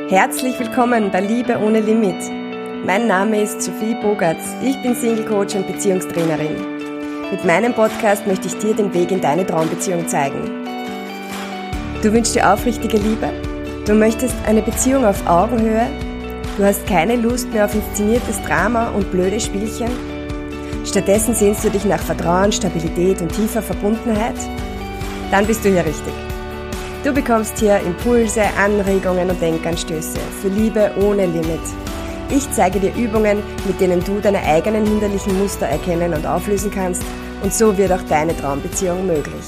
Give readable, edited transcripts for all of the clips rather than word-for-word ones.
Herzlich willkommen bei Liebe ohne Limit. Mein Name ist Sophie Bogartz. Ich bin Single-Coach und Beziehungstrainerin. Mit meinem Podcast möchte ich dir den Weg in deine Traumbeziehung zeigen. Du wünschst dir aufrichtige Liebe? Du möchtest eine Beziehung auf Augenhöhe? Du hast keine Lust mehr auf inszeniertes Drama und blöde Spielchen? Stattdessen sehnst du dich nach Vertrauen, Stabilität und tiefer Verbundenheit? Dann bist du hier richtig. Du bekommst hier Impulse, Anregungen und Denkanstöße für Liebe ohne Limit. Ich zeige dir Übungen, mit denen du deine eigenen hinderlichen Muster erkennen und auflösen kannst, und so wird auch deine Traumbeziehung möglich.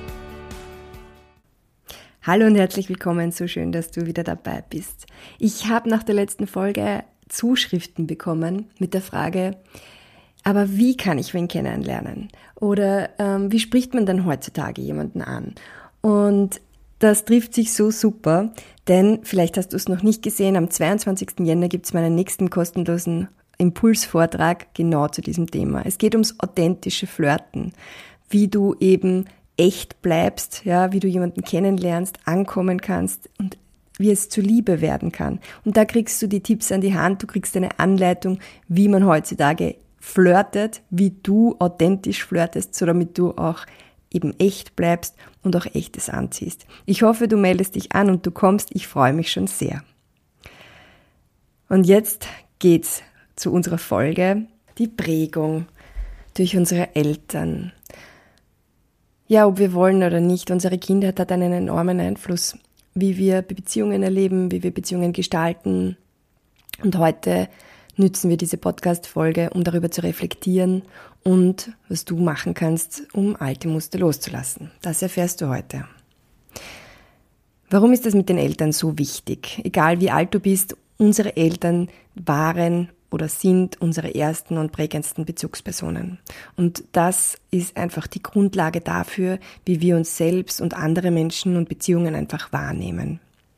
Hallo und herzlich willkommen, so schön, dass du wieder dabei bist. Ich habe nach der letzten Folge Zuschriften bekommen mit der Frage, aber wie kann ich wen kennenlernen? Oder wie spricht man denn heutzutage jemanden an? Und das trifft sich so super, denn vielleicht hast du es noch nicht gesehen, am 22. Jänner gibt es meinen nächsten kostenlosen Impulsvortrag genau zu diesem Thema. Es geht ums authentische Flirten, wie du eben echt bleibst, ja, wie du jemanden kennenlernst, ankommen kannst und wie es zur Liebe werden kann. Und da kriegst du die Tipps an die Hand, du kriegst eine Anleitung, wie man heutzutage flirtet, wie du authentisch flirtest, so damit du auch eben echt bleibst und auch Echtes anziehst. Ich hoffe, du meldest dich an und du kommst. Ich freue mich schon sehr. Und jetzt geht's zu unserer Folge, die Prägung durch unsere Eltern. Ja, ob wir wollen oder nicht, unsere Kindheit hat einen enormen Einfluss, wie wir Beziehungen erleben, wie wir Beziehungen gestalten. Und heute nützen wir diese Podcast-Folge, um darüber zu reflektieren und was du machen kannst, um alte Muster loszulassen. Das erfährst du heute. Warum ist das mit den Eltern so wichtig? Egal wie alt du bist, unsere Eltern waren oder sind unsere ersten und prägendsten Bezugspersonen. Und das ist einfach die Grundlage dafür, wie wir uns selbst und andere Menschen und Beziehungen einfach wahrnehmen.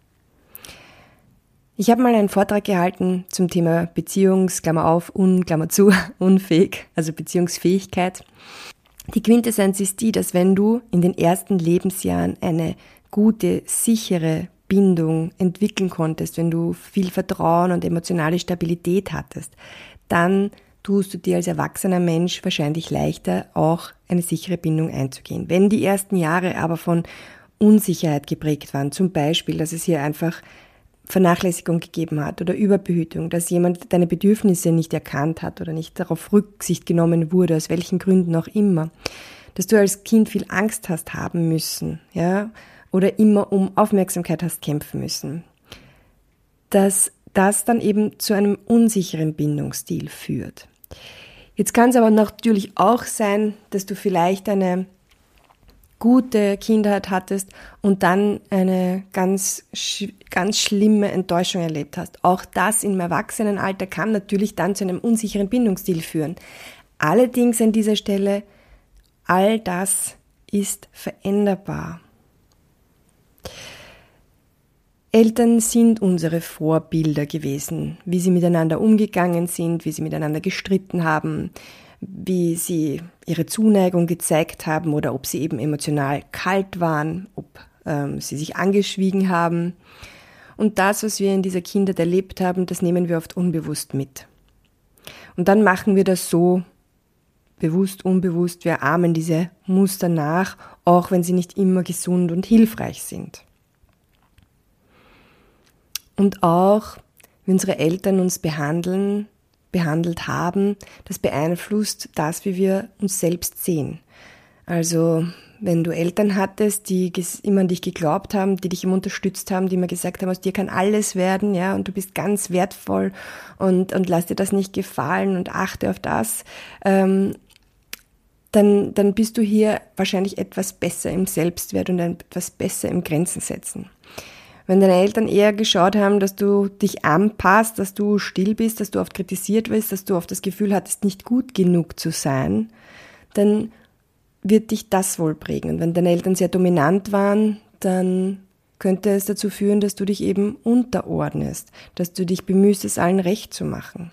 Ich habe mal einen Vortrag gehalten zum Thema Klammer auf, Klammer zu, unfähig, also Beziehungsfähigkeit. Die Quintessenz ist die, dass wenn du in den ersten Lebensjahren eine gute, sichere Bindung entwickeln konntest, wenn du viel Vertrauen und emotionale Stabilität hattest, dann tust du dir als erwachsener Mensch wahrscheinlich leichter, auch eine sichere Bindung einzugehen. Wenn die ersten Jahre aber von Unsicherheit geprägt waren, zum Beispiel, dass es hier einfach Vernachlässigung gegeben hat oder Überbehütung, dass jemand deine Bedürfnisse nicht erkannt hat oder nicht darauf Rücksicht genommen wurde, aus welchen Gründen auch immer, dass du als Kind viel Angst hast haben müssen, ja, oder immer um Aufmerksamkeit hast kämpfen müssen, dass das dann eben zu einem unsicheren Bindungsstil führt. Jetzt kann es aber natürlich auch sein, dass du vielleicht eine gute Kindheit hattest und dann eine ganz schlimme Enttäuschung erlebt hast. Auch das im Erwachsenenalter kann natürlich dann zu einem unsicheren Bindungsstil führen. Allerdings an dieser Stelle, all das ist veränderbar. Eltern sind unsere Vorbilder gewesen, wie sie miteinander umgegangen sind, wie sie miteinander gestritten haben, wie sie ihre Zuneigung gezeigt haben oder ob sie eben emotional kalt waren, ob sie sich angeschwiegen haben. Und das, was wir in dieser Kindheit erlebt haben, das nehmen wir oft unbewusst mit. Und dann machen wir das so bewusst, unbewusst, wir ahmen diese Muster nach, auch wenn sie nicht immer gesund und hilfreich sind. Und auch, wie unsere Eltern uns behandelt haben, das beeinflusst das, wie wir uns selbst sehen. Also, wenn du Eltern hattest, die immer an dich geglaubt haben, die dich immer unterstützt haben, die immer gesagt haben, aus dir kann alles werden, ja, und du bist ganz wertvoll und lass dir das nicht gefallen und achte auf das, dann bist du hier wahrscheinlich etwas besser im Selbstwert und etwas besser im Grenzen setzen. Wenn deine Eltern eher geschaut haben, dass du dich anpasst, dass du still bist, dass du oft kritisiert wirst, dass du oft das Gefühl hattest, nicht gut genug zu sein, dann wird dich das wohl prägen. Und wenn deine Eltern sehr dominant waren, dann könnte es dazu führen, dass du dich eben unterordnest, dass du dich bemühst, es allen recht zu machen.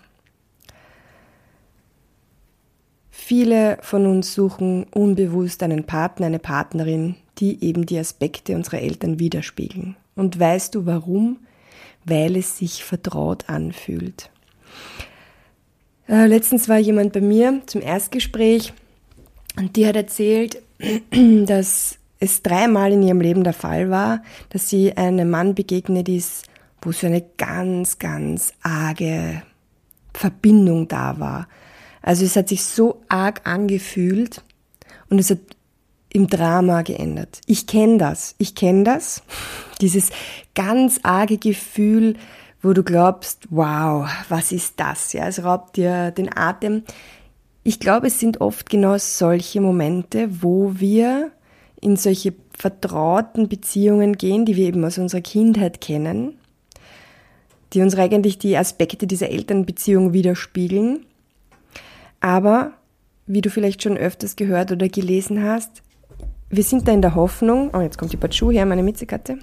Viele von uns suchen unbewusst einen Partner, eine Partnerin, die eben die Aspekte unserer Eltern widerspiegeln. Und weißt du warum? weil es sich vertraut anfühlt. Letztens war jemand bei mir zum Erstgespräch und die hat erzählt, dass es 3-mal in ihrem Leben der Fall war, dass sie einem Mann begegnet ist, wo so eine ganz, ganz arge Verbindung da war. Also es hat sich so arg angefühlt und es hat im Drama geändert. Ich kenne das. Dieses ganz arge Gefühl, wo du glaubst, wow, was ist das? Ja, es raubt dir den Atem. Ich glaube, es sind oft genau solche Momente, wo wir in solche vertrauten Beziehungen gehen, die wir eben aus unserer Kindheit kennen, die uns eigentlich die Aspekte dieser Elternbeziehung widerspiegeln. Aber, wie du vielleicht schon öfters gehört oder gelesen hast, wir sind da in der Hoffnung, oh, jetzt kommt die Patschu her, meine Miezekatze,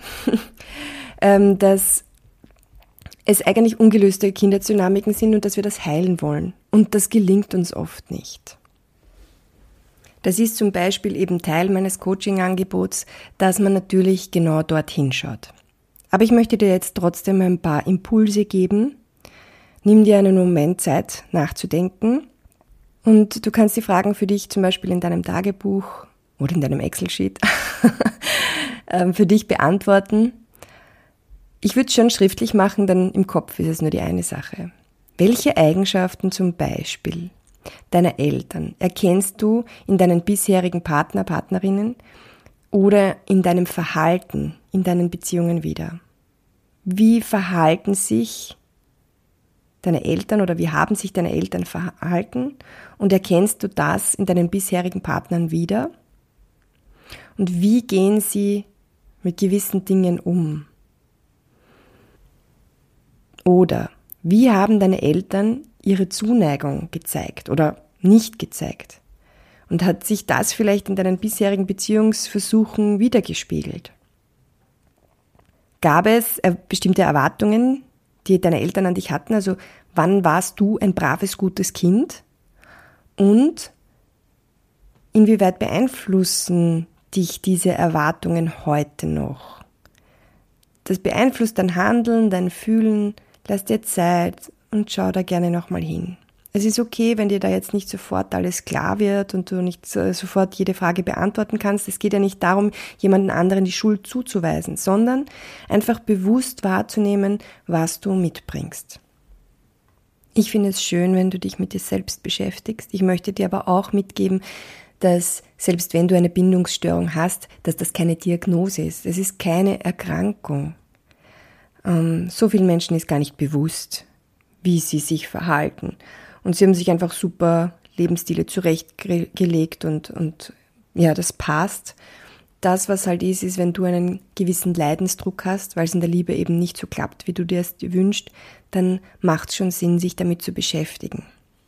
dass es eigentlich ungelöste Kinderdynamiken sind und dass wir das heilen wollen. Und das gelingt uns oft nicht. Das ist zum Beispiel eben Teil meines Coaching-Angebots, dass man natürlich genau dort hinschaut. Aber ich möchte dir jetzt trotzdem ein paar Impulse geben. Nimm dir einen Moment Zeit, nachzudenken. Und du kannst die Fragen für dich zum Beispiel in deinem Tagebuch oder in deinem Excel-Sheet für dich beantworten. Ich würde es schon schriftlich machen, denn im Kopf ist es nur die eine Sache. Welche Eigenschaften zum Beispiel deiner Eltern erkennst du in deinen bisherigen Partner, Partnerinnen oder in deinem Verhalten, in deinen Beziehungen wieder? Wie verhalten sich deine Eltern oder wie haben sich deine Eltern verhalten und erkennst du das in deinen bisherigen Partnern wieder? Und wie gehen sie mit gewissen Dingen um? Oder wie haben deine Eltern ihre Zuneigung gezeigt oder nicht gezeigt? Und hat sich das vielleicht in deinen bisherigen Beziehungsversuchen wiedergespiegelt? Gab es bestimmte Erwartungen, die deine Eltern an dich hatten? Also wann warst du ein braves, gutes Kind? Und inwieweit beeinflussen dich diese Erwartungen heute noch? Das beeinflusst dein Handeln, dein Fühlen. Lass dir Zeit und schau da gerne nochmal hin. Es ist okay, wenn dir da jetzt nicht sofort alles klar wird und du nicht sofort jede Frage beantworten kannst. Es geht ja nicht darum, jemanden anderen die Schuld zuzuweisen, sondern einfach bewusst wahrzunehmen, was du mitbringst. Ich finde es schön, wenn du dich mit dir selbst beschäftigst. Ich möchte dir aber auch mitgeben, dass selbst wenn du eine Bindungsstörung hast, dass das keine Diagnose ist. Es ist keine Erkrankung. So vielen Menschen ist gar nicht bewusst, wie sie sich verhalten. Und sie haben sich einfach super Lebensstile zurechtgelegt und ja, das passt. Das, was halt ist, wenn du einen gewissen Leidensdruck hast, weil es in der Liebe eben nicht so klappt, wie du dir es wünschst, dann macht es schon Sinn, sich damit zu beschäftigen.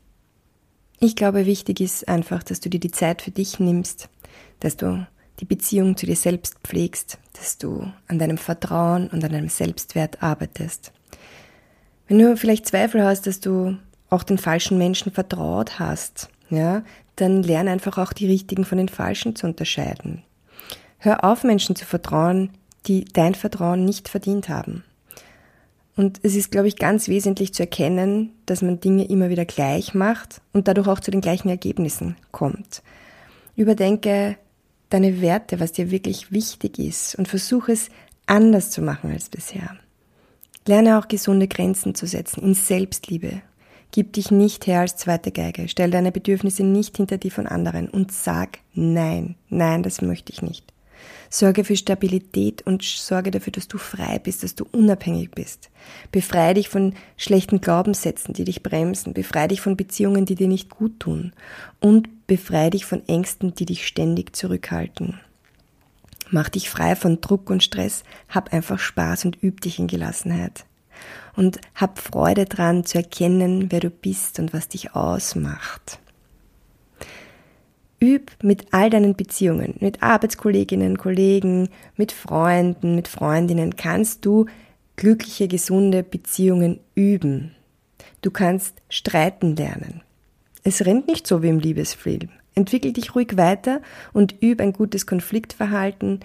Ich glaube, wichtig ist einfach, dass du dir die Zeit für dich nimmst, dass du die Beziehung zu dir selbst pflegst, dass du an deinem Vertrauen und an deinem Selbstwert arbeitest. Wenn du vielleicht Zweifel hast, dass du auch den falschen Menschen vertraut hast, ja, dann lerne einfach auch die richtigen von den falschen zu unterscheiden. Hör auf, Menschen zu vertrauen, die dein Vertrauen nicht verdient haben. Und es ist, glaube ich, ganz wesentlich zu erkennen, dass man Dinge immer wieder gleich macht und dadurch auch zu den gleichen Ergebnissen kommt. Überdenke deine Werte, was dir wirklich wichtig ist und versuche es anders zu machen als bisher. Lerne auch gesunde Grenzen zu setzen in Selbstliebe. Gib dich nicht her als zweite Geige. Stell deine Bedürfnisse nicht hinter die von anderen und sag nein. Nein, das möchte ich nicht. Sorge für Stabilität und sorge dafür, dass du frei bist, dass du unabhängig bist. Befreie dich von schlechten Glaubenssätzen, die dich bremsen. Befreie dich von Beziehungen, die dir nicht gut tun. Und befreie dich von Ängsten, die dich ständig zurückhalten. Mach dich frei von Druck und Stress. Hab einfach Spaß und üb dich in Gelassenheit. Und hab Freude dran zu erkennen, wer du bist und was dich ausmacht. Üb mit all deinen Beziehungen, mit Arbeitskolleginnen, Kollegen, mit Freunden, mit Freundinnen, kannst du glückliche, gesunde Beziehungen üben. Du kannst streiten lernen. Es rennt nicht so wie im Liebesfilm. Entwickel dich ruhig weiter und üb ein gutes Konfliktverhalten.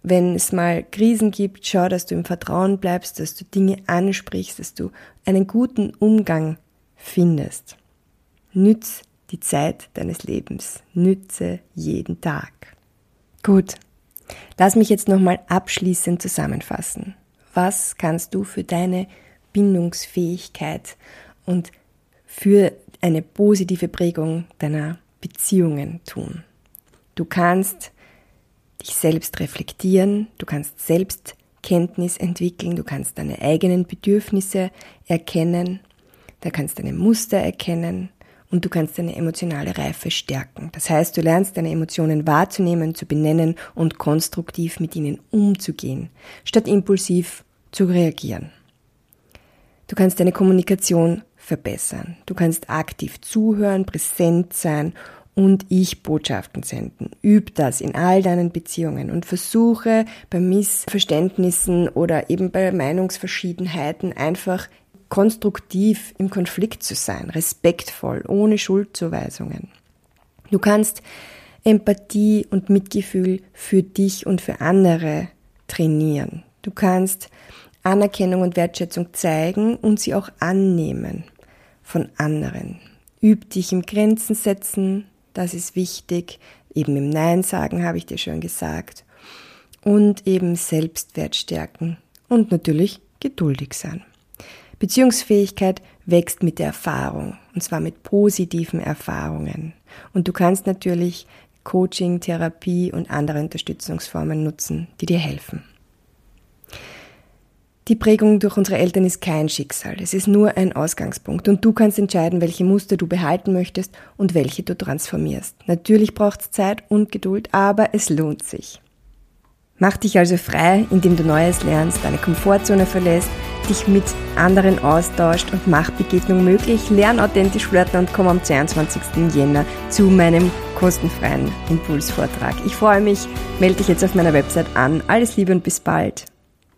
wenn es mal Krisen gibt, schau, dass du im Vertrauen bleibst, dass du Dinge ansprichst, dass du einen guten Umgang findest. Nütz die Zeit deines Lebens. Nütze jeden Tag. Gut, lass mich jetzt nochmal abschließend zusammenfassen. Was kannst du für deine Bindungsfähigkeit und für eine positive Prägung deiner Beziehungen tun? Du kannst dich selbst reflektieren, du kannst Selbstkenntnis entwickeln, du kannst deine eigenen Bedürfnisse erkennen, du kannst deine Muster erkennen und du kannst deine emotionale Reife stärken. Das heißt, du lernst deine Emotionen wahrzunehmen, zu benennen und konstruktiv mit ihnen umzugehen, statt impulsiv zu reagieren. Du kannst deine Kommunikation verbessern. Du kannst aktiv zuhören, präsent sein und Ich-Botschaften senden. Üb das in all deinen Beziehungen und versuche bei Missverständnissen oder eben bei Meinungsverschiedenheiten einfach konstruktiv im Konflikt zu sein, respektvoll, ohne Schuldzuweisungen. Du kannst Empathie und Mitgefühl für dich und für andere trainieren. Du kannst Anerkennung und Wertschätzung zeigen und sie auch annehmen von anderen. Üb dich im Grenzen setzen, das ist wichtig. Eben im Nein sagen, habe ich dir schon gesagt. Und eben Selbstwert stärken und natürlich geduldig sein. Beziehungsfähigkeit wächst mit der Erfahrung, und zwar mit positiven Erfahrungen. Und du kannst natürlich Coaching, Therapie und andere Unterstützungsformen nutzen, die dir helfen. Die Prägung durch unsere Eltern ist kein Schicksal, es ist nur ein Ausgangspunkt und du kannst entscheiden, welche Muster du behalten möchtest und welche du transformierst. Natürlich braucht es Zeit und Geduld, aber es lohnt sich. Mach dich also frei, indem du Neues lernst, deine Komfortzone verlässt, dich mit anderen austauscht und mach Begegnung möglich. Lern authentisch flirten und komm am 22. Jänner zu meinem kostenfreien Impulsvortrag. Ich freue mich, melde dich jetzt auf meiner Website an. Alles Liebe und bis bald.